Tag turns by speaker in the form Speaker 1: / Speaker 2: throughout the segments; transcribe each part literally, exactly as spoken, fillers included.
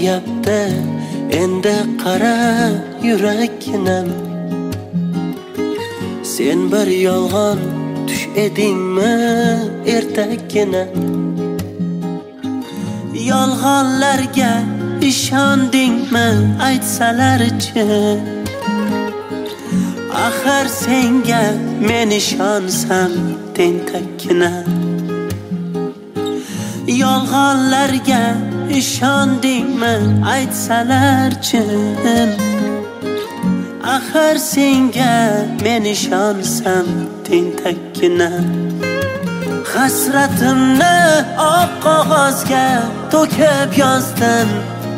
Speaker 1: Qolyapti endi qara yurakkinam. Sen bir yolg'on tush edingmi ertakkina? Yolg'onlarga ishondingmi aytsalarchi? Axir senga men ishonsam tentakkina. Yolg'onlarga ishondingmi aytsalarchi? Axir senga men ishonsam tentakkina. Hasratimni oq qog'ozga to'kib yozdim.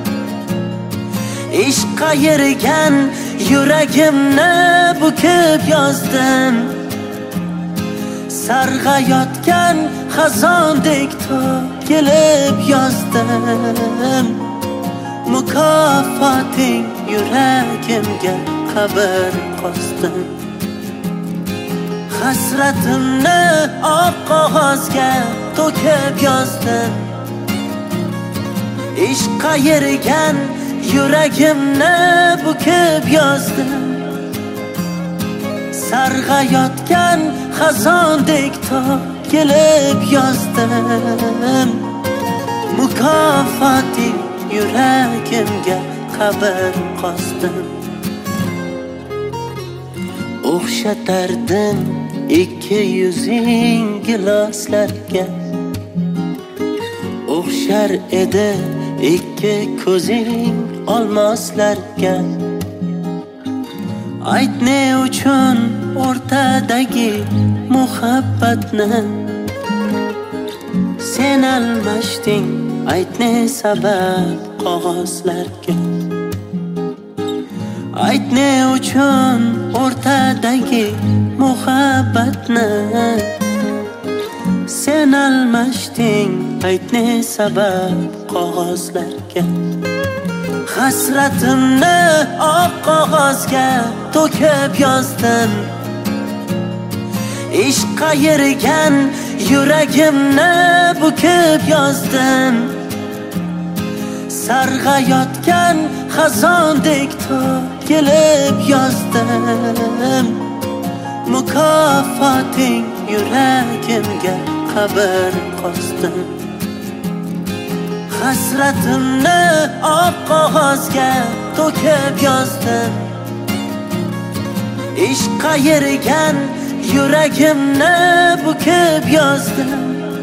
Speaker 1: Ishq qayirgan yuragimni bukib yozdim. Sarg'ayotgan xazondek to'kilib yozdim. Mukofoting yuragimga qabr qosdim. Hasratimni oq qog'ozga to'kib yozdim. Ishq qayirgan yuragimni bukib yozdim. Sarg'ayotgan xazondek to'kilib yozdim. Mukofoting yuragimga qabr qosdim. O'xshatardim ikki yuzing giloslarga. O'xshar edi ikki ko'zing olmoslarga. Ayt ne uchun o'rtadagi muhabbatni sen almashding? Ayt ne sabab qog'ozlarga. Ayt ne uchun o'rtadagi muhabbatni sen almashding? Ayt ne sabab qog'ozlarga. Hasratimni oq qog'ozga to'kib yozdim. Ishq qayirgan yuragimni bukib yozdim. Sarg'ayotgan xazondek to'kilib yozdim. Mukofoting yuragimga qabr qosdim. Hasratimni oq qog'ozga to'kib yozdim. Ishq qayirgan yuragimni bukib yozdim.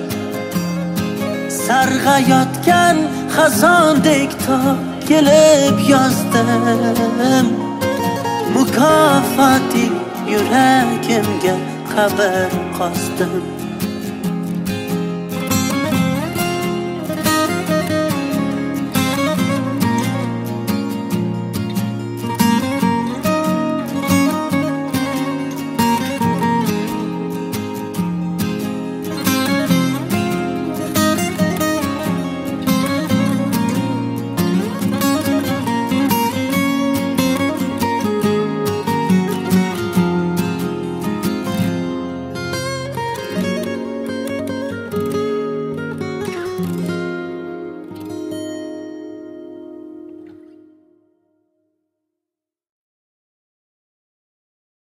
Speaker 1: Sarg'ayotgan xazondek to'kilib yozdim. Mukofoting yuragimga qabr qosdim.